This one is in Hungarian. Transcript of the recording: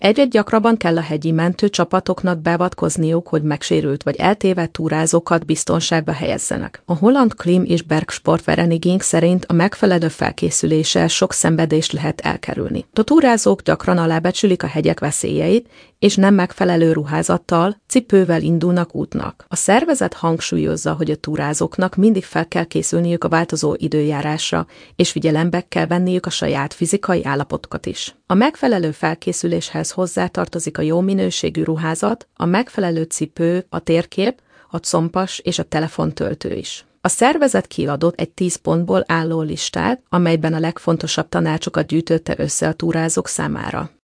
Egyre gyakrabban kell a hegyi mentőcsapatoknak beavatkozniuk, hogy megsérült vagy eltévedt túrázókat biztonságba helyezzenek. A holland Klim- és Bergsportvereniging szerint a megfelelő felkészüléssel sok szenvedést lehet elkerülni. A túrázók gyakran alábecsülik a hegyek veszélyeit, és nem megfelelő ruházattal, cipővel indulnak útnak. A szervezet hangsúlyozza, hogy a túrázóknak mindig fel kell készülniük a változó időjárásra, és figyelembe kell venniük a saját fizikai állapotokat is. A megfelelő felkészüléshez hozzátartozik a jó minőségű ruházat, a megfelelő cipő, a térkép, a compas és a telefontöltő is. A szervezet kiadott egy 10 pontból álló listát, amelyben a legfontosabb tanácsokat gyűjtötte össze a túrázók számára.